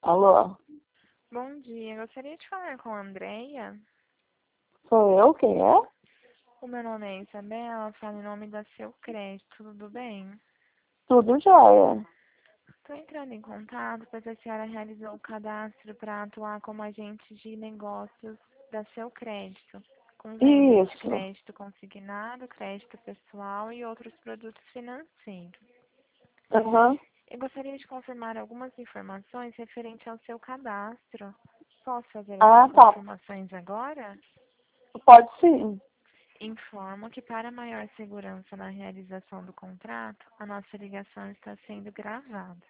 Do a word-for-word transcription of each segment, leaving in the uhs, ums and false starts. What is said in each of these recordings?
Alô? Bom dia, gostaria de falar com a Andreia. Sou eu? Quem é? O meu nome é Isabela, falo em nome da Seu Crédito, tudo bem? Tudo jóia. Estou entrando em contato pois a senhora realizou o cadastro para atuar como agente de negócios da Seu Crédito, com vendas de Isso. crédito consignado, crédito pessoal e outros produtos financeiros. Aham. Eu gostaria de confirmar algumas informações referente ao seu cadastro. Posso fazer essas Ah, tá. confirmações agora? Pode sim. Informo que, para maior segurança na realização do contrato, a nossa ligação está sendo gravada.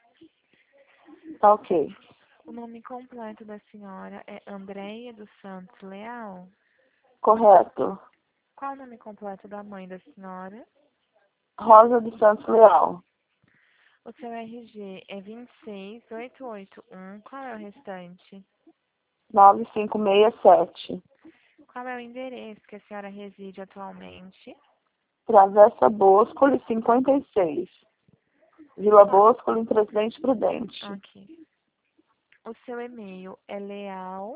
Tá ok. O nome completo da senhora é Andreia dos Santos Leal. Correto. Qual o nome completo da mãe da senhora? Rosa dos Santos Leal. O seu R G é vinte e seis mil oitocentos e oitenta e um. Qual é o restante? nove cinco seis sete. Qual é o endereço que a senhora reside atualmente? Travessa Boscoli cinquenta e seis. Vila Qual... Boscoli, em Presidente Prudente. Ok. O seu e-mail é leal.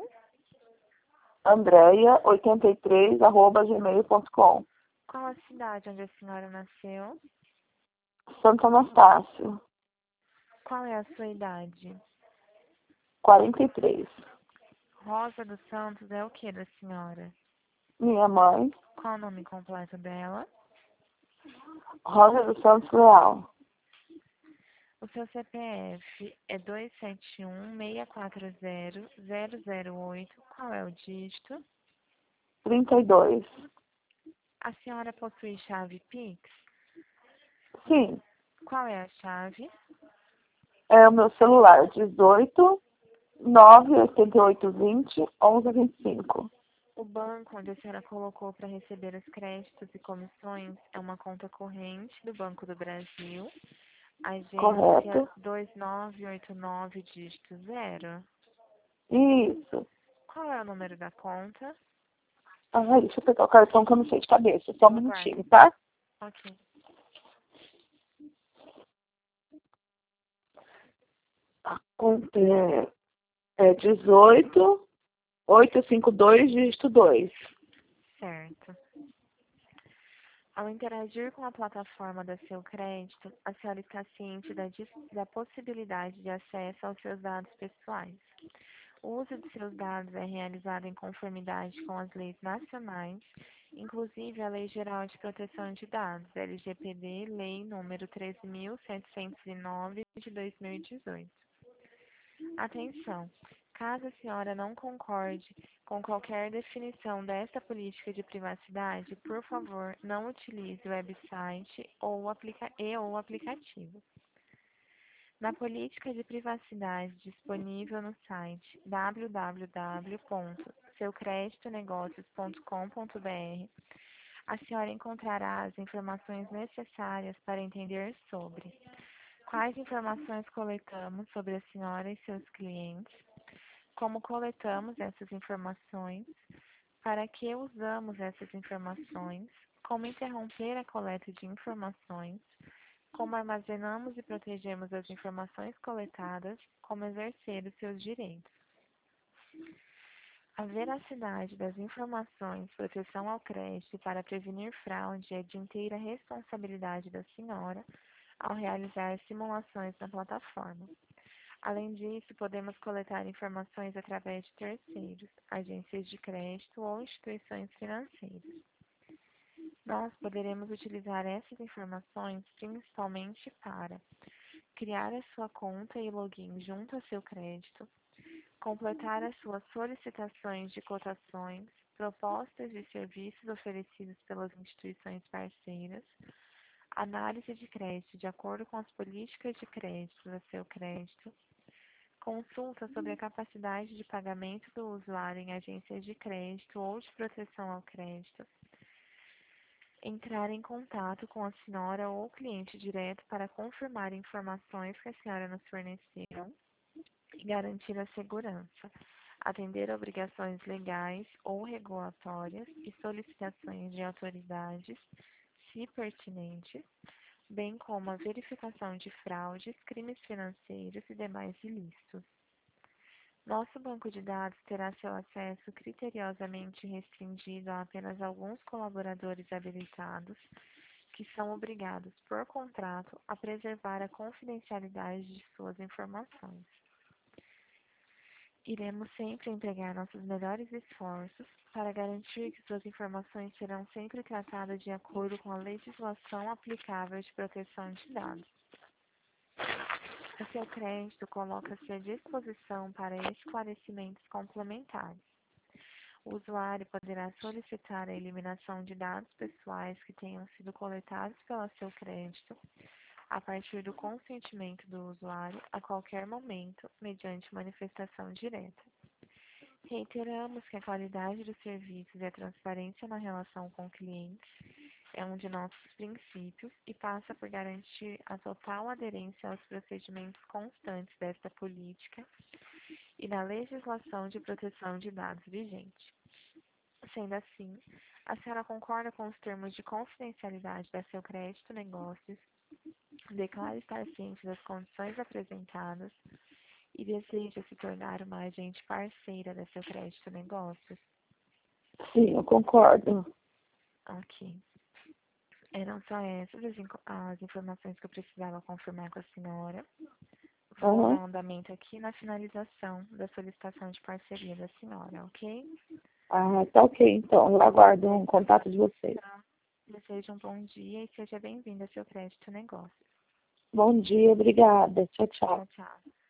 Andréia, oitenta e três, arroba gmail ponto com. Qual a cidade onde a senhora nasceu? Santo Anastácio, Qual é a sua idade? quarenta e três. Rosa dos Santos é o que da senhora? Minha mãe, Qual o nome completo dela? Rosa dos Santos Leal. O seu C P F é dois sete um, seis quatro zero, zero zero oito. Qual é o dígito? trinta e dois. A senhora possui chave Pix? Sim, Qual é a chave? é o meu celular, dezoito, nove oito oito vinte, onze vinte e cinco. O banco onde a senhora colocou para receber os créditos e comissões é uma conta corrente do Banco do Brasil, agência Correto? dois nove oito nove, dígito zero. Isso. Qual é o número da conta? Ah, deixa eu pegar o cartão que eu não sei de cabeça. Só um Aguarde. minutinho, tá? Ok. A conta é, é dezoito, oitocentos e cinquenta e dois, dígito dois. Certo. Ao interagir com a plataforma da Seu Crédito, a senhora está ciente da, dis- da possibilidade de acesso aos seus dados pessoais. O uso de seus dados é realizado em conformidade com as leis nacionais, inclusive a Lei Geral de Proteção de Dados, L G P D, Lei número treze mil setecentos e nove de dois mil e dezoito. Atenção! Caso a senhora não concorde com qualquer definição desta política de privacidade, por favor, não utilize o website ou aplica e ou aplicativo. Na política de privacidade disponível no site w w w ponto seu crédito negócios ponto com ponto b r, a senhora encontrará as informações necessárias para entender sobre quais informações coletamos sobre a senhora e seus clientes, como coletamos essas informações, para que usamos essas informações, como interromper a coleta de informações, como armazenamos e protegemos as informações coletadas, como exercer os seus direitos. A veracidade das informações, proteção ao crédito e para prevenir fraude é de inteira responsabilidade da senhora ao realizar simulações na plataforma. Além disso, podemos coletar informações através de terceiros, agências de crédito ou instituições financeiras. Nós poderemos utilizar essas informações principalmente para criar a sua conta e login junto ao seu crédito, completar as suas solicitações de cotações, propostas de serviços oferecidos pelas instituições parceiras, análise de crédito de acordo com as políticas de crédito do seu crédito, consulta sobre a capacidade de pagamento do usuário em agências de crédito ou de proteção ao crédito, entrar em contato com a senhora ou cliente direto para confirmar informações que a senhora nos forneceu e garantir a segurança, atender a obrigações legais ou regulatórias e solicitações de autoridades, se pertinentes, bem como a verificação de fraudes, crimes financeiros e demais ilícitos. Nosso banco de dados terá seu acesso criteriosamente restringido a apenas alguns colaboradores habilitados, que são obrigados, por contrato, a preservar a confidencialidade de suas informações. Iremos sempre empregar nossos melhores esforços para garantir que suas informações serão sempre tratadas de acordo com a legislação aplicável de proteção de dados. A seu crédito, coloca-se à disposição para esclarecimentos complementares. O usuário poderá solicitar a eliminação de dados pessoais que tenham sido coletados pelo seu crédito, a partir do consentimento do usuário, a qualquer momento, mediante manifestação direta. Reiteramos que a qualidade dos serviços e a transparência na relação com clientes é um de nossos princípios e passa por garantir a total aderência aos procedimentos constantes desta política e da legislação de proteção de dados vigente. Sendo assim, a senhora concorda com os termos de confidencialidade da seu crédito negócios, declara estar ciente das condições apresentadas e deseja se tornar uma agente parceira da seu crédito negócios? Sim, eu concordo. Ok. Eram só essas as, as informações que eu precisava confirmar com a senhora. Vou Uhum. dar andamento aqui na finalização da solicitação de parceria da senhora, ok? Ah, tá ok, então. Eu aguardo um contato de vocês. Desejo um bom dia e seja bem-vindo ao seu crédito negócio. Bom dia, obrigada. Tchau, tchau. Tchau, tchau.